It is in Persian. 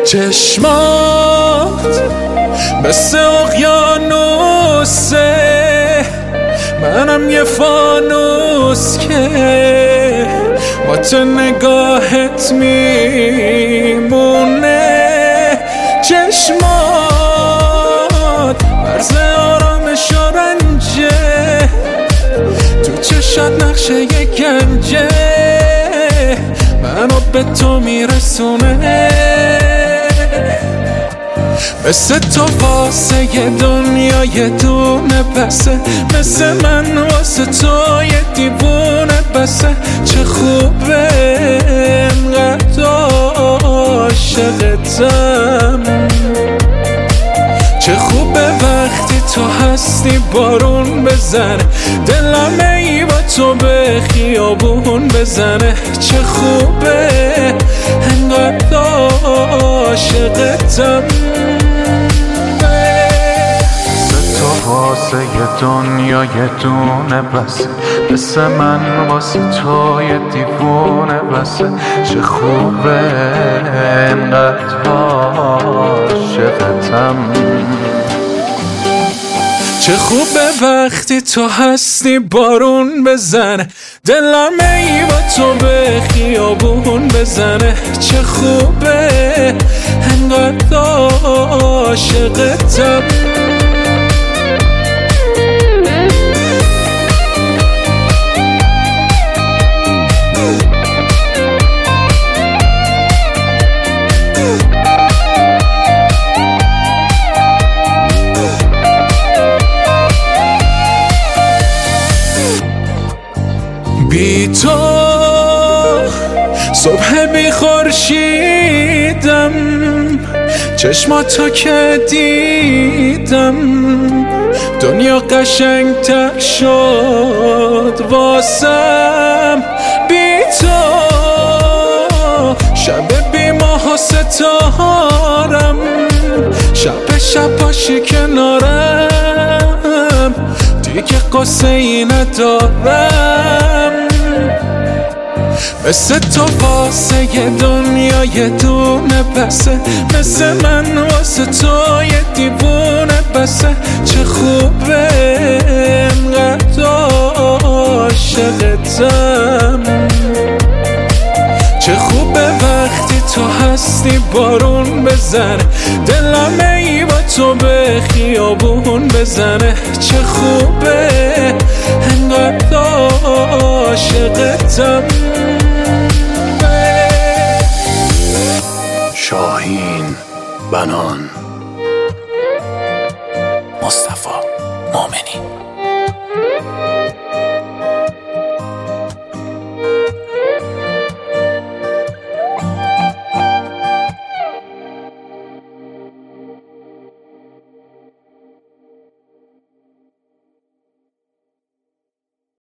چشمات مثل اقیانوسه، منم یه فانوس که با تو نگاهت میمونه. چشمات مرز آرامش و رنجه، تو چشات نقشه یه گنجه، منو به تو میرسونه. مثل تو واسه یه دنیا یه دونه بسه، مثل من واسه تو یه دیوونه بسه. چه خوبه انقدر عاشقتم، چه خوبه وقتی تو هستی بارون بزنه، دلم ای با تو به خیابون بزنه. چه خوبه انقدر عاشقتم، واسه یه دنیا یه دونه بسه، مثل من واسه تو یه دیوونه بسه. چه خوبه انقدر عاشقتم، چه خوبه وقتی تو هستی بارون بزنه، دلم ای با تو به خیابون بزنه. چه خوبه انقدر عاشقتم. بی تو صبح بی خورشیدم، چشماتو که دیدم دنیا قشنگ‌تر شد واسم. بی تو شب بی ماه و ستارم، شب باشی کنارم، دیگه قصه ای ندارم. مثل تو واسه یه دنیا یه دونه بسه، مثل من واسه تو یه دیوونه بسه. چه خوبه انقدر عاشقتم، چه خوبه وقتی تو هستی بارون بزنه، دلم ای با تو به خیابون بزنه. چه خوبه انقدر عاشقتم. شاهین بنان.